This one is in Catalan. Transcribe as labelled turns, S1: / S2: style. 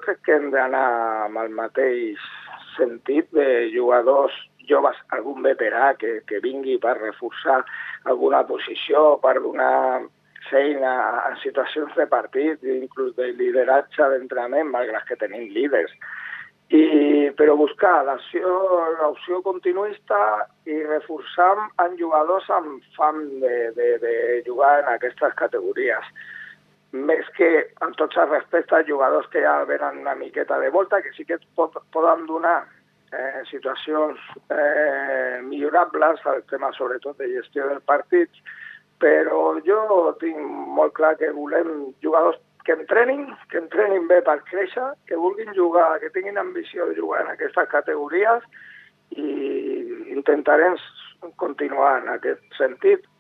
S1: crec que hem d'anar amb el mateix sentit de jugadors joves, algun veterà que vingui per reforçar alguna posició, per donar feina en situacions de partit, inclús de lideratge d'entrenament, malgrat que tenim líders. Però buscar l'opció continuista i reforçar en jugadors amb fam de jugar en aquestes categories. Més que, amb tots els respectes, jugadors que ja venen una miqueta de volta, que sí que poden donar situacions millorables, el tema sobretot de gestió del partit, però jo tinc molt clar que volem jugadors que entrenin bé per créixer, que vulguin jugar, que tinguin ambició de jugar en aquestes categories i intentarem continuar en aquest sentit